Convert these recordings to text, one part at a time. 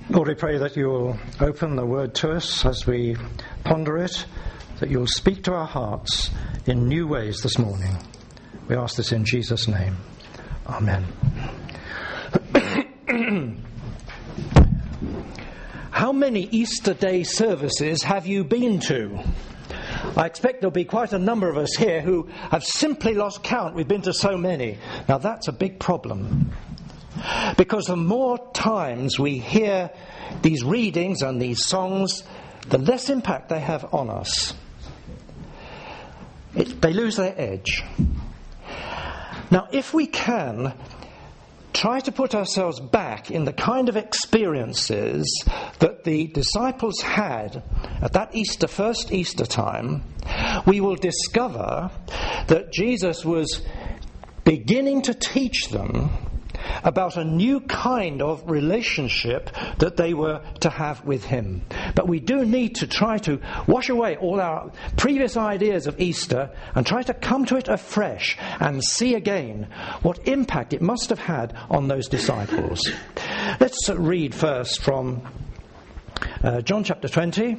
Lord, we pray that you'll open the word to us as we ponder it, that you'll speak to our hearts in new ways this morning. We ask this in Jesus' name. Amen. How many Easter Day services have you been to? I expect there'll be quite a number of us here who have simply lost count. We've been to so many. Now that's a big problem. Because the more times we hear these readings and these songs, the less impact they have on us. They lose their edge. Now, if we can try to put ourselves back in the kind of experiences that the disciples had at that first Easter time, we will discover that Jesus was beginning to teach them about a new kind of relationship that they were to have with him. But we do need to try to wash away all our previous ideas of Easter and try to come to it afresh and see again what impact it must have had on those disciples. Let's read first from John chapter 20.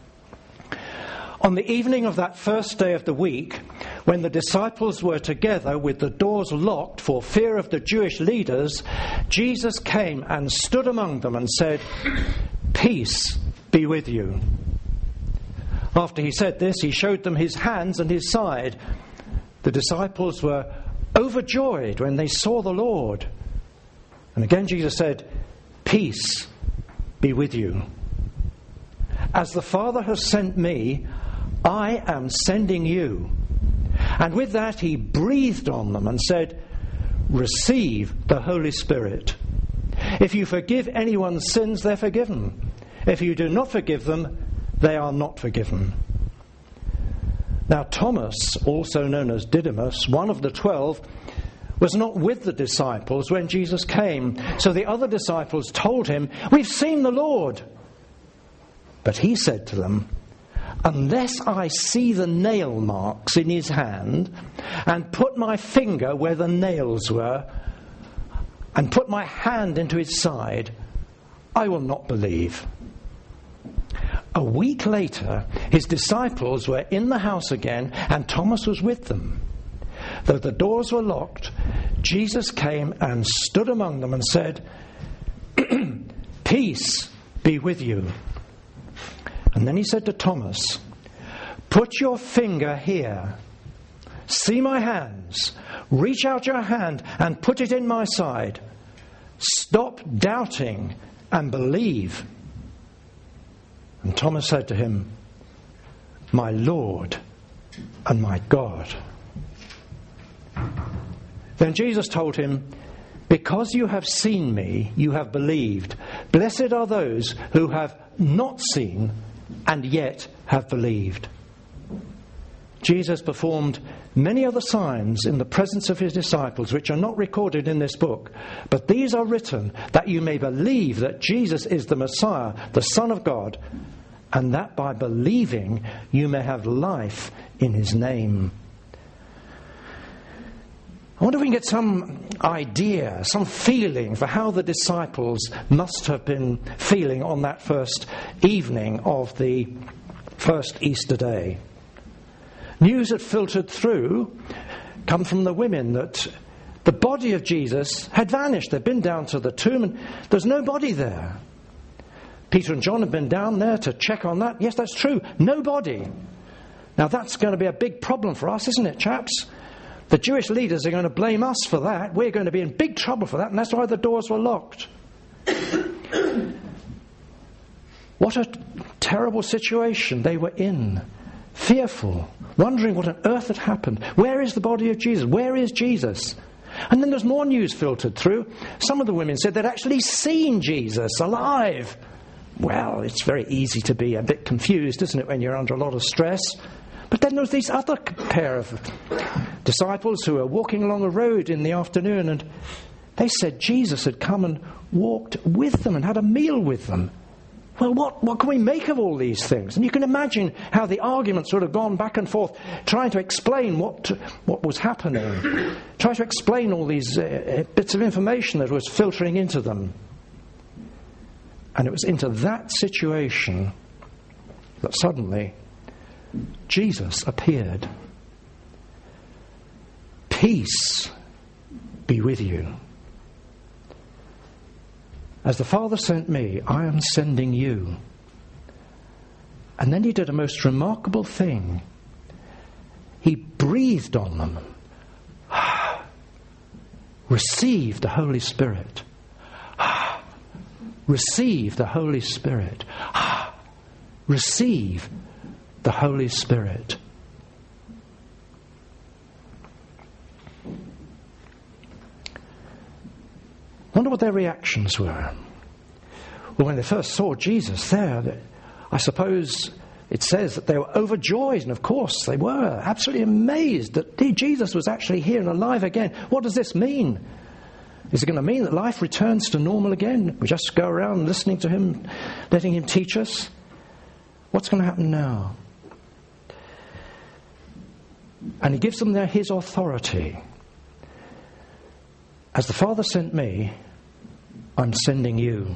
On the evening of that first day of the week, when the disciples were together with the doors locked for fear of the Jewish leaders, Jesus came and stood among them and said, "Peace be with you." After he said this, he showed them his hands and his side. The disciples were overjoyed when they saw the Lord. And again Jesus said, "Peace be with you. As the Father has sent me, I am sending you." And with that he breathed on them and said, "Receive the Holy Spirit. If you forgive anyone's sins, they're forgiven. If you do not forgive them, they are not forgiven." Now Thomas, also known as Didymus, one of the 12, was not with the disciples when Jesus came. So the other disciples told him, "We've seen the Lord." But he said to them, "Unless I see the nail marks in his hand, and put my finger where the nails were, and put my hand into his side, I will not believe." A week later, his disciples were in the house again, and Thomas was with them. Though the doors were locked, Jesus came and stood among them and said, "Peace be with you." And then he said to Thomas, "Put your finger here. See my hands. Reach out your hand and put it in my side. Stop doubting and believe." And Thomas said to him, "My Lord and my God." Then Jesus told him, "Because you have seen me, you have believed. Blessed are those who have not seen and yet have believed." Jesus performed many other signs in the presence of his disciples, which are not recorded in this book. But these are written that you may believe that Jesus is the Messiah, the Son of God, and that by believing you may have life in his name. I wonder if we can get some idea, some feeling for how the disciples must have been feeling on that first evening of the first Easter day. News had filtered through, come from the women, that the body of Jesus had vanished. They'd been down to the tomb and there's no body there. Peter and John had been down there to check on that. Yes, that's true. No body. Now that's going to be a big problem for us, isn't it, chaps? The Jewish leaders are going to blame us for that. We're going to be in big trouble for that, and that's why the doors were locked. What a terrible situation they were in. Fearful, wondering what on earth had happened. Where is the body of Jesus? Where is Jesus? And then there's more news filtered through. Some of the women said they'd actually seen Jesus alive. Well, it's very easy to be a bit confused, isn't it, when you're under a lot of stress? But then there was these other pair of disciples who were walking along a road in the afternoon, and they said Jesus had come and walked with them and had a meal with them. Well, what can we make of all these things? And you can imagine how the arguments would have gone back and forth, trying to explain what was happening, trying to explain all these bits of information that was filtering into them. And it was into that situation that suddenly Jesus appeared. Peace be with you. As the Father sent me, I am sending you. And then he did a most remarkable thing. He breathed on them. Receive the Holy Spirit. Receive the Holy Spirit. Receive the Holy Spirit. I wonder what their reactions were. Well, when they first saw Jesus there, I suppose it says that they were overjoyed, and of course they were absolutely amazed that Jesus was actually here and alive again. What does this mean? Is it going to mean that life returns to normal again? We just go around listening to him, letting him teach us? What's going to happen now? And he gives them there his authority. As the Father sent me, I'm sending you.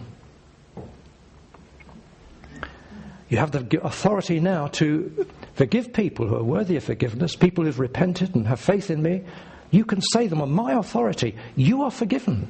You have the authority now to forgive people who are worthy of forgiveness, people who have repented and have faith in me. You can say them on my authority, you are forgiven.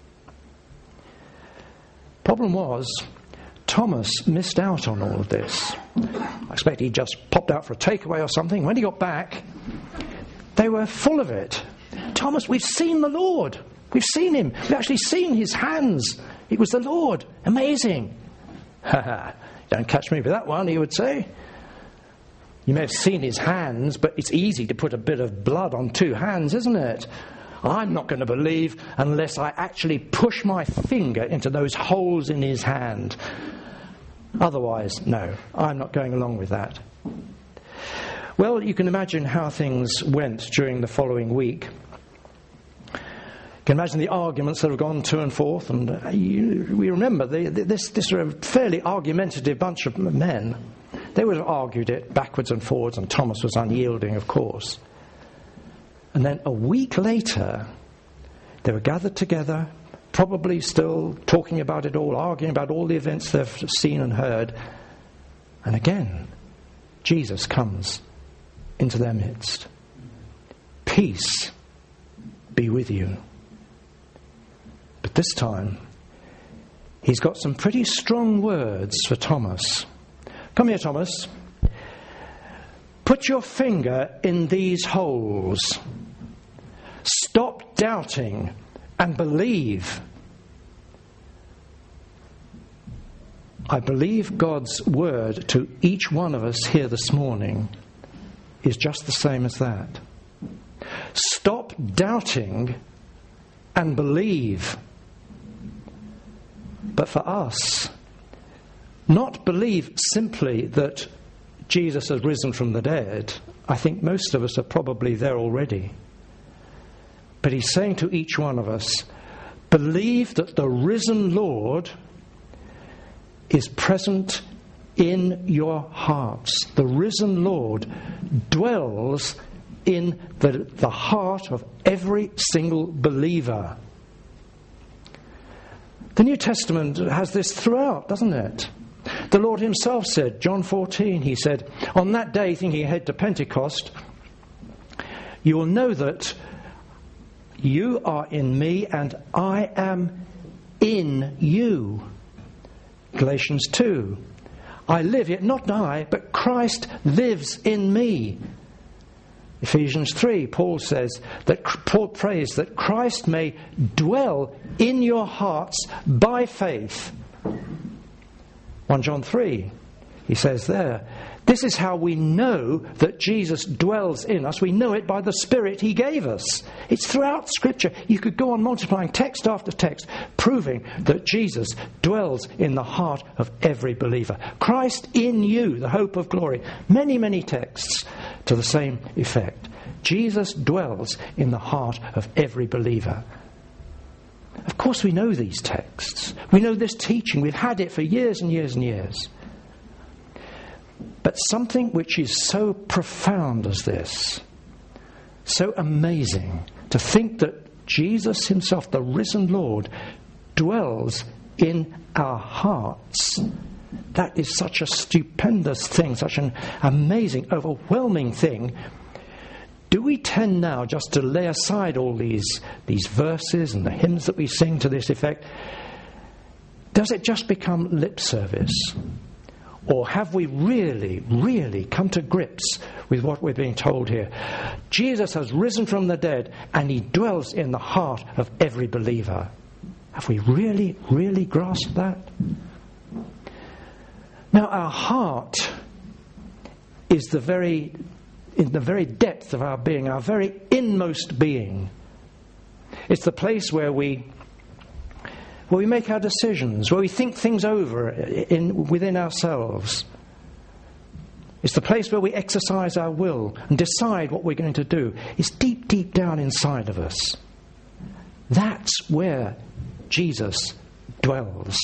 Problem was, Thomas missed out on all of this. I expect he just popped out for a takeaway or something. When he got back, they were full of it. Thomas, we've seen the Lord. We've seen him. We've actually seen his hands. It was the Lord. Amazing. Don't catch me with that one, he would say. You may have seen his hands, but it's easy to put a bit of blood on two hands, isn't it? I'm not going to believe unless I actually push my finger into those holes in his hand. Otherwise, no, I'm not going along with that. Well, you can imagine how things went during the following week. You can imagine the arguments that have gone to and forth, and we remember this were a fairly argumentative bunch of men. They would have argued it backwards and forwards, and Thomas was unyielding, of course. And then a week later, they were gathered together, probably still talking about it all, arguing about all the events they've seen and heard. And again, Jesus comes into their midst. Peace be with you. But this time, he's got some pretty strong words for Thomas. Come here, Thomas. Put your finger in these holes. Stop doubting and believe. I believe God's word to each one of us here this morning is just the same as that. Stop doubting and believe. But for us, not believe simply that Jesus has risen from the dead. I think most of us are probably there already. But he's saying to each one of us, believe that the risen Lord is present in your hearts. The risen Lord dwells in the heart of every single believer. The New Testament has this throughout, doesn't it? The Lord himself said, John 14, he said, on that day, thinking ahead to Pentecost, you will know that you are in me and I am in you. Galatians 2, I live, yet not I, but Christ lives in me. Ephesians 3, Paul prays that Christ may dwell in your hearts by faith. 1 John 3, he says there, this is how we know that Jesus dwells in us. We know it by the Spirit he gave us. It's throughout Scripture. You could go on multiplying text after text, proving that Jesus dwells in the heart of every believer. Christ in you, the hope of glory. Many, many texts to the same effect. Jesus dwells in the heart of every believer. Of course we know these texts. We know this teaching. We've had it for years and years and years. But something which is so profound as this, so amazing, to think that Jesus himself, the risen Lord, dwells in our hearts. That is such a stupendous thing, such an amazing, overwhelming thing. Do we tend now just to lay aside all these verses and the hymns that we sing to this effect? Does it just become lip service? Or have we really, really come to grips with what we're being told here? Jesus has risen from the dead and he dwells in the heart of every believer. Have we really, really grasped that? Now, our heart is in the very depth of our being, our very inmost being. It's the place where we make our decisions, where we think things over within ourselves. It's the place where we exercise our will and decide what we're going to do. It's deep, deep down inside of us. That's where Jesus dwells.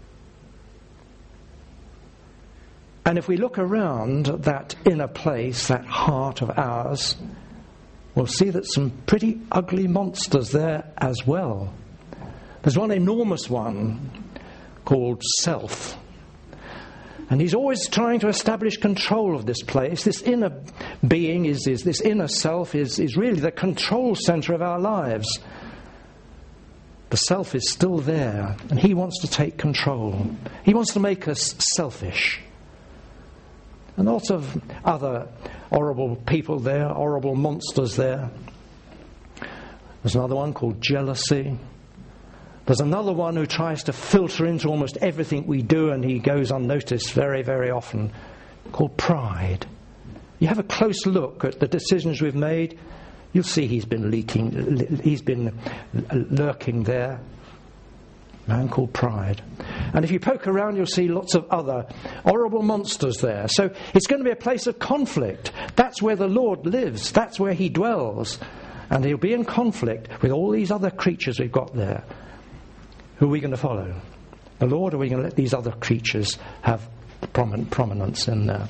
And if we look around that inner place, that heart of ours, we'll see that some pretty ugly monsters there as well. There's one enormous one called self. And he's always trying to establish control of this place. This inner being, this inner self is really the control center of our lives. The self is still there, and he wants to take control. He wants to make us selfish. And lots of other horrible people there, horrible monsters there. There's another one called jealousy. There's another one who tries to filter into almost everything we do, and he goes unnoticed very, very often, called pride. You have a close look at the decisions we've made, you'll see he's been lurking there. A man called pride. And if you poke around, you'll see lots of other horrible monsters there. So it's going to be a place of conflict. That's where the Lord lives. That's where he dwells. And he'll be in conflict with all these other creatures we've got there. Who are we going to follow? The Lord, or are we going to let these other creatures have prominence in there?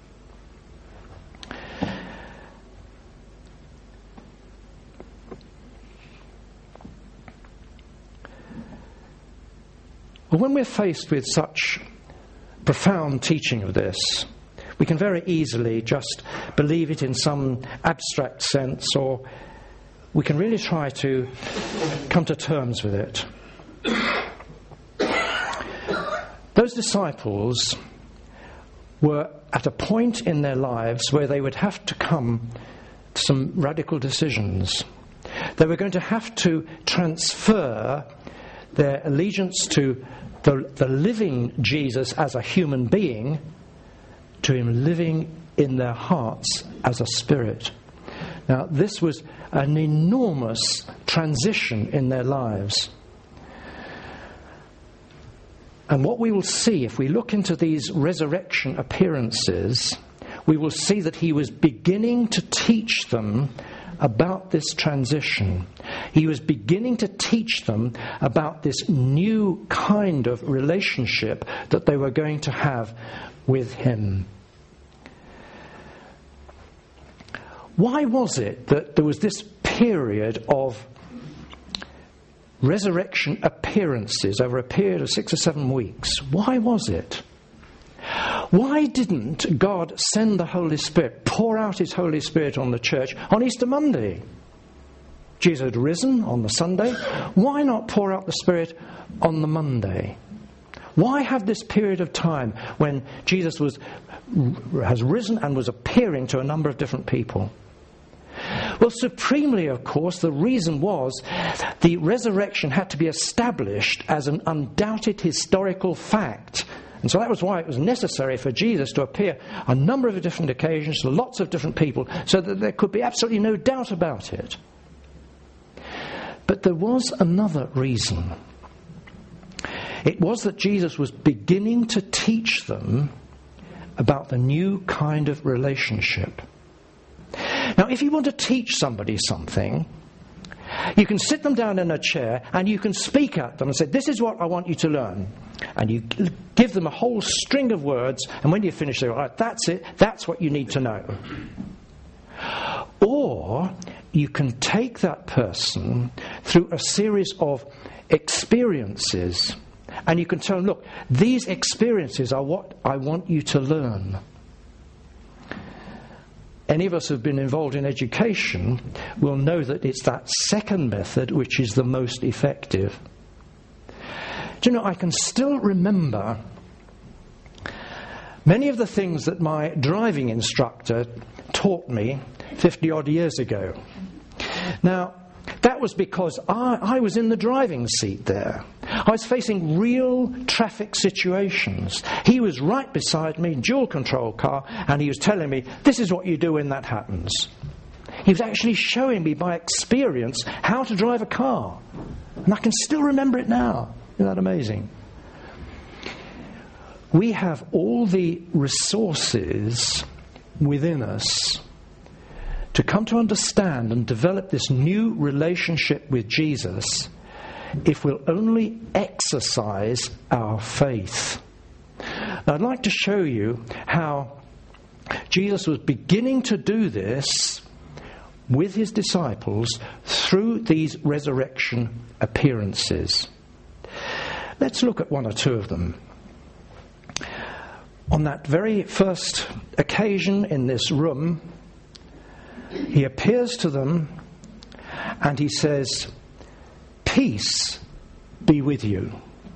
Well, when we're faced with such profound teaching of this, we can very easily just believe it in some abstract sense, or we can really try to come to terms with it. Those disciples were at a point in their lives where they would have to come to some radical decisions. They were going to have to transfer their allegiance to the living Jesus as a human being to him living in their hearts as a spirit. Now, this was an enormous transition in their lives. And what we will see, if we look into these resurrection appearances, we will see that he was beginning to teach them about this transition. He was beginning to teach them about this new kind of relationship that they were going to have with him. Why was it that there was this period of resurrection appearances over a period of 6 or 7 weeks? Why was it? Why didn't God send the Holy Spirit, pour out his Holy Spirit on the church on Easter Monday? Jesus had risen on the Sunday. Why not pour out the Spirit on the Monday? Why have this period of time when Jesus has risen and was appearing to a number of different people? Well, supremely, of course, the reason was the resurrection had to be established as an undoubted historical fact. And so that was why it was necessary for Jesus to appear on a number of different occasions to lots of different people, so that there could be absolutely no doubt about it. But there was another reason. It was that Jesus was beginning to teach them about the new kind of relationship. Now, if you want to teach somebody something, you can sit them down in a chair and you can speak at them and say, this is what I want you to learn. And you give them a whole string of words, and when you finish, they're right, that's it, that's what you need to know. Or you can take that person through a series of experiences And you can tell them, look, these experiences are what I want you to learn. Any of us who have been involved in education will know that it's that second method which is the most effective. Do you know, I can still remember many of the things that my driving instructor taught me 50-odd years ago. Now, that was because I was in the driving seat there. I was facing real traffic situations. He was right beside me, dual control car, and he was telling me, this is what you do when that happens. He was actually showing me by experience how to drive a car. And I can still remember it now. Isn't that amazing? We have all the resources within us to come to understand and develop this new relationship with Jesus if we'll only exercise our faith. Now, I'd like to show you how Jesus was beginning to do this with his disciples through these resurrection appearances. Let's look at one or two of them. On that very first occasion in this room, he appears to them and he says, "Peace be with you."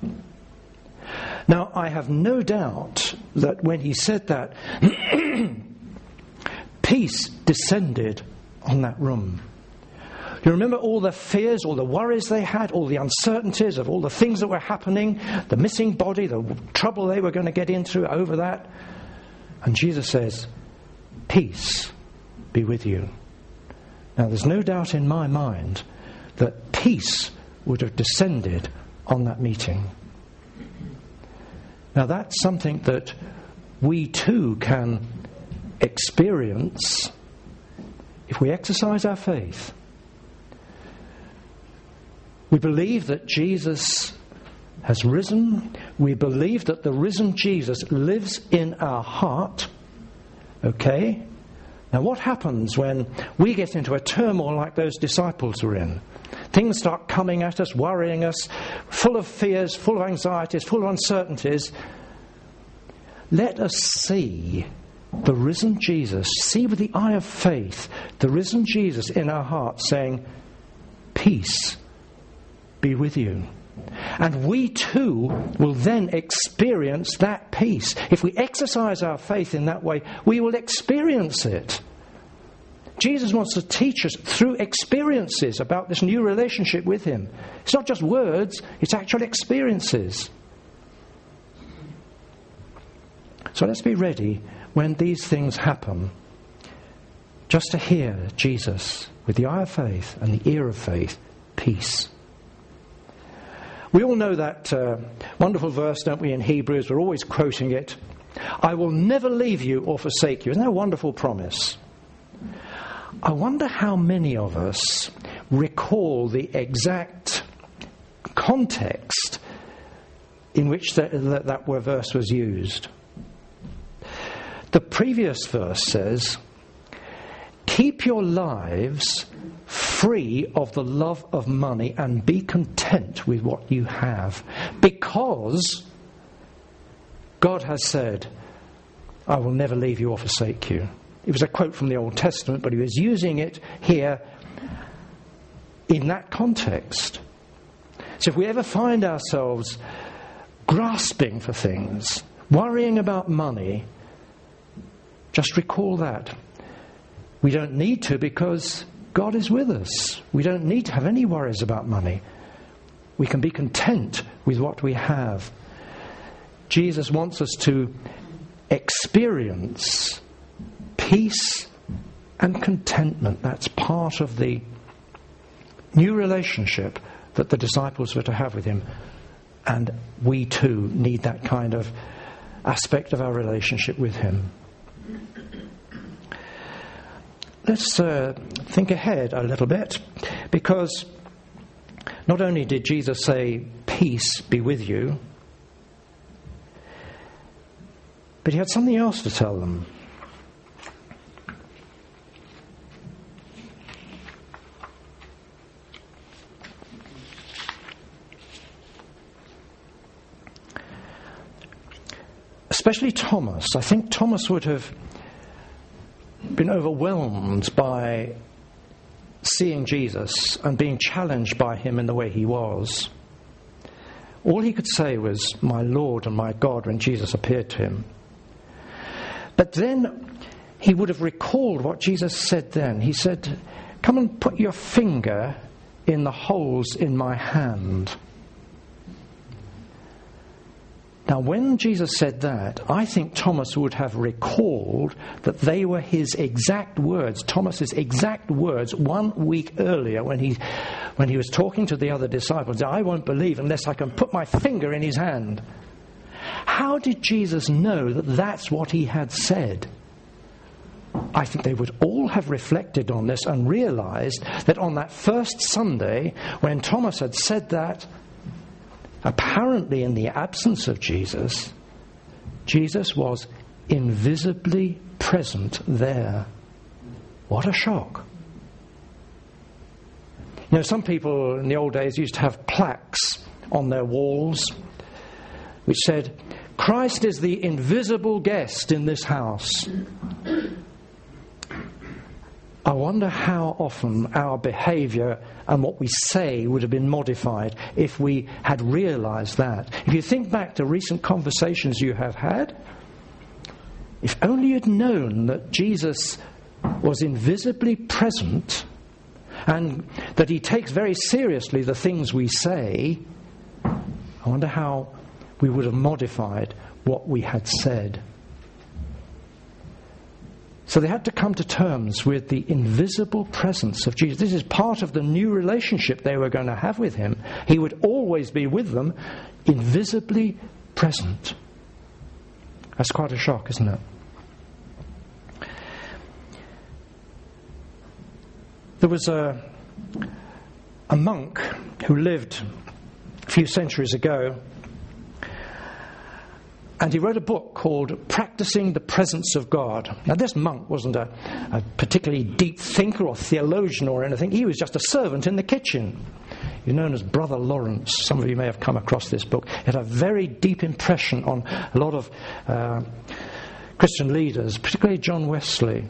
Now, I have no doubt that when he said that, peace descended on that room. You remember all the fears, all the worries they had, all the uncertainties of all the things that were happening, the missing body, the trouble they were going to get into over that. And Jesus says, "Peace be with you." Now, there's no doubt in my mind that peace would have descended on that meeting. Now, that's something that we too can experience if we exercise our faith. We believe that Jesus has risen. We believe that the risen Jesus lives in our heart. Okay? Now, what happens when we get into a turmoil like those disciples were in? Things start coming at us, worrying us, full of fears, full of anxieties, full of uncertainties. Let us see the risen Jesus, see with the eye of faith, the risen Jesus in our hearts saying, "Peace be with you." And we too will then experience that peace. If we exercise our faith in that way, we will experience it. Jesus wants to teach us through experiences about this new relationship with him. It's not just words, it's actual experiences. So let's be ready when these things happen, just to hear Jesus with the eye of faith and the ear of faith, peace. We all know that wonderful verse, don't we, in Hebrews? We're always quoting it. "I will never leave you or forsake you." Isn't that a wonderful promise? I wonder how many of us recall the exact context in which that verse was used. The previous verse says, "Keep your lives free of the love of money and be content with what you have, because God has said, I will never leave you or forsake you." It was a quote from the Old Testament, but he was using it here in that context. So if we ever find ourselves grasping for things, worrying about money, just recall that. We don't need to, because God is with us. We don't need to have any worries about money. We can be content with what we have. Jesus wants us to experience peace and contentment. That's part of the new relationship that the disciples were to have with him. And we too need that kind of aspect of our relationship with him. Let's think ahead a little bit, because not only did Jesus say, "Peace be with you," but he had something else to tell them. especially Thomas. I think Thomas would have been overwhelmed by seeing Jesus and being challenged by him in the way he was. All he could say was, "My Lord and my God," when Jesus appeared to him. But then he would have recalled what Jesus said then. He said, "Come and put your finger in the holes in my hand." Now, when Jesus said that, I think Thomas would have recalled that they were his exact words, Thomas's exact words 1 week earlier when he was talking to the other disciples. "I won't believe unless I can put my finger in his hand." How did Jesus know that that's what he had said? I think they would all have reflected on this and realized that on that first Sunday, when Thomas had said that, apparently in the absence of Jesus, Jesus was invisibly present there. What a shock. You know, some people in the old days used to have plaques on their walls which said, "Christ is the invisible guest in this house." I wonder how often our behaviour and what we say would have been modified if we had realised that. If you think back to recent conversations you have had, if only you'd known that Jesus was invisibly present and that he takes very seriously the things we say, I wonder how we would have modified what we had said. So they had to come to terms with the invisible presence of Jesus. This is part of the new relationship they were going to have with him. He would always be with them, invisibly present. That's quite a shock, isn't it? There was a monk who lived a few centuries ago, and he wrote a book called Practicing the Presence of God. Now, this monk wasn't a particularly deep thinker or theologian or anything. He was just a servant in the kitchen. He's known as Brother Lawrence. Some of you may have come across this book. It had a very deep impression on a lot of Christian leaders, particularly John Wesley.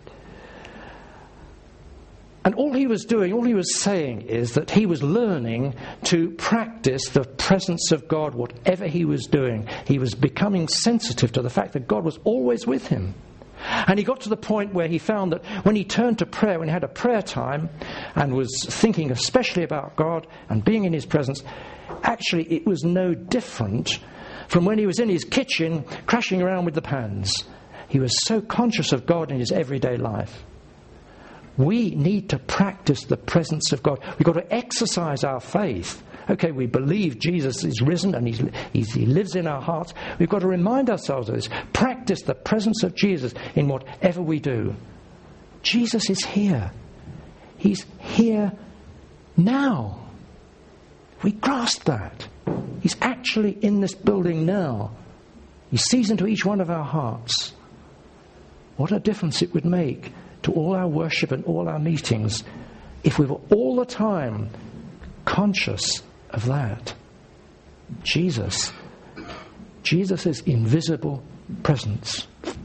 And all he was doing, all he was saying is that he was learning to practice the presence of God, whatever he was doing. He was becoming sensitive to the fact that God was always with him. And he got to the point where he found that when he turned to prayer, when he had a prayer time and was thinking especially about God and being in his presence, actually it was no different from when he was in his kitchen crashing around with the pans. He was so conscious of God in his everyday life. We need to practice the presence of God. We've got to exercise our faith. Okay, we believe Jesus is risen and he lives in our hearts. We've got to remind ourselves of this. Practice the presence of Jesus in whatever we do. Jesus is here. He's here now. We grasp that. He's actually in this building now. He sees into each one of our hearts. What a difference it would make to all our worship and all our meetings if we were all the time conscious of that. Jesus' invisible presence.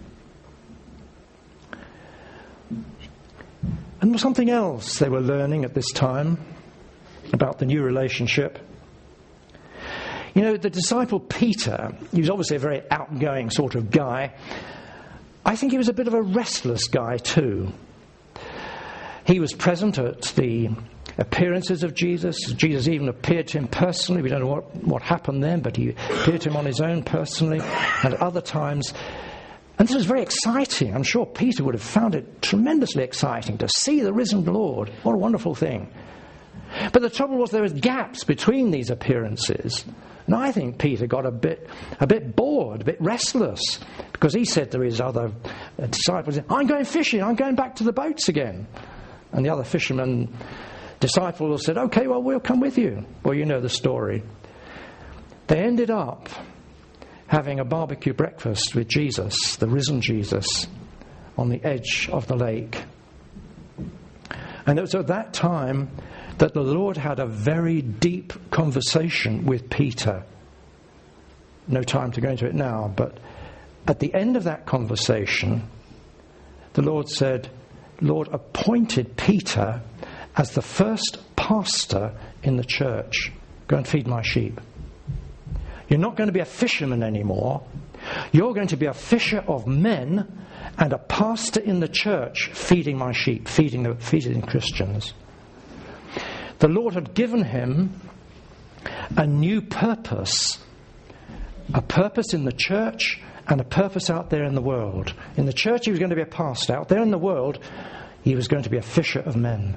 And something else they were learning at this time about the new relationship. You know, the disciple Peter, he was obviously a very outgoing sort of guy. I think he was a bit of a restless guy too. He was present at the appearances of Jesus. Jesus even appeared to him personally. We don't know what happened then, but he appeared to him on his own personally and at other times. And this was very exciting. I'm sure Peter would have found it tremendously exciting to see the risen Lord. What a wonderful thing. But the trouble was there was gaps between these appearances. And I think Peter got a bit bored, a bit restless, because he said to his other disciples, "I'm going fishing, I'm going back to the boats again." And the other fishermen, disciples said, "Okay, well, we'll come with you." Well, you know the story. They ended up having a barbecue breakfast with Jesus, the risen Jesus, on the edge of the lake. And it was at that time that the Lord had a very deep conversation with Peter. No time to go into it now, but at the end of that conversation, the Lord said, Lord appointed Peter as the first pastor in the church. Go and feed my sheep. You're not going to be a fisherman anymore. You're going to be a fisher of men and a pastor in the church, feeding my sheep, feeding Christians. The Lord had given him a new purpose. A purpose in the church and a purpose out there in the world. In the church he was going to be a pastor. Out there in the world he was going to be a fisher of men.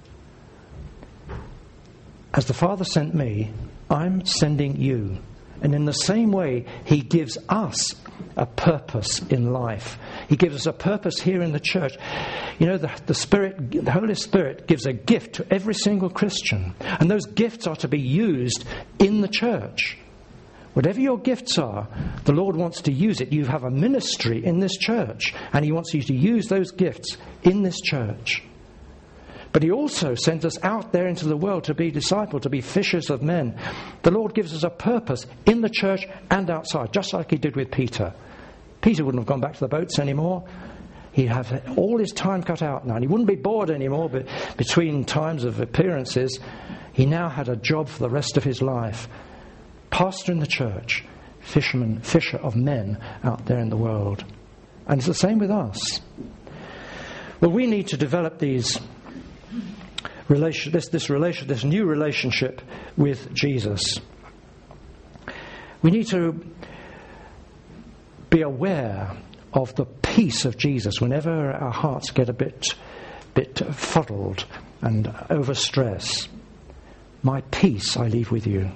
As the Father sent me, I'm sending you. And in the same way, he gives us a purpose in life. He gives us a purpose here in the church. You know, the Holy Spirit gives a gift to every single Christian. And those gifts are to be used in the church. Whatever your gifts are, the Lord wants to use it. You have a ministry in this church, and he wants you to use those gifts in this church. But he also sends us out there into the world to be disciples, to be fishers of men. The Lord gives us a purpose in the church and outside, just like he did with Peter. Peter wouldn't have gone back to the boats anymore. He'd have all his time cut out now. And he wouldn't be bored anymore, but between times of appearances, he now had a job for the rest of his life. Pastor in the church, fisher of men out there in the world. And it's the same with us. Well, we need to develop this new relationship with Jesus. We need to be aware of the peace of Jesus whenever our hearts get a bit fuddled and overstressed. My peace I leave with you.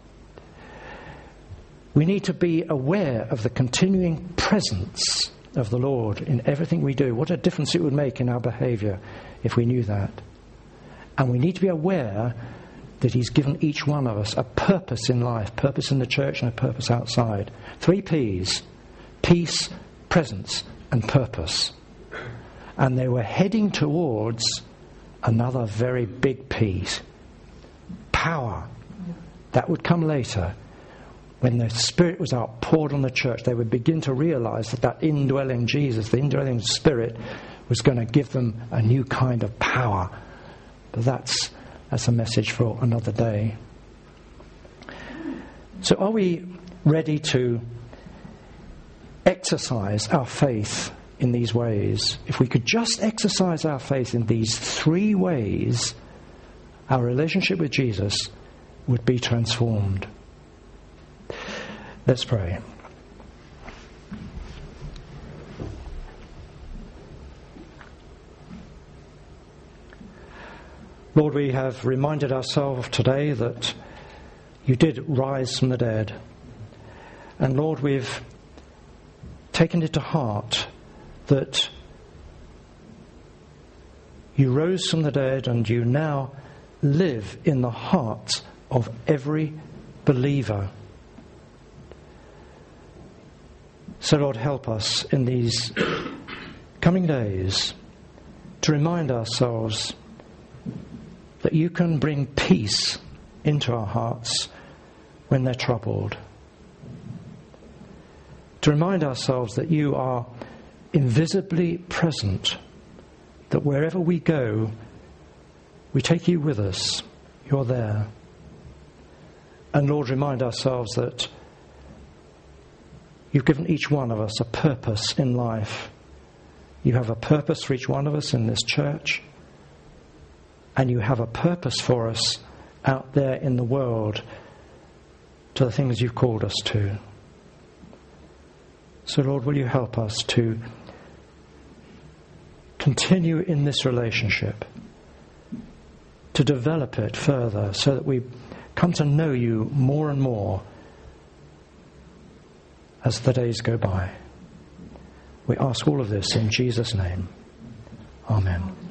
We need to be aware of the continuing presence of the Lord in everything we do. What a difference it would make in our behaviour if we knew that. And we need to be aware that he's given each one of us a purpose in life, purpose in the church and a purpose outside. 3 P's: peace, presence and purpose. And they were heading towards another very big P: power. That would come later. When the Spirit was outpoured on the church, they would begin to realize that indwelling Jesus, the indwelling Spirit, was going to give them a new kind of power. But that's a message for another day. So are we ready to exercise our faith in these ways? If we could just exercise our faith in these 3 ways, our relationship with Jesus would be transformed. Let's pray. Lord, we have reminded ourselves today that you did rise from the dead. And Lord, we've taken it to heart that you rose from the dead and you now live in the heart of every believer. So Lord, help us in these coming days to remind ourselves that you can bring peace into our hearts when they're troubled. To remind ourselves that you are invisibly present, that wherever we go, we take you with us. You're there. And Lord, remind ourselves that you've given each one of us a purpose in life. You have a purpose for each one of us in this church. And you have a purpose for us out there in the world to the things you've called us to. So Lord, will you help us to continue in this relationship, to develop it further so that we come to know you more and more as the days go by. We ask all of this in Jesus' name. Amen.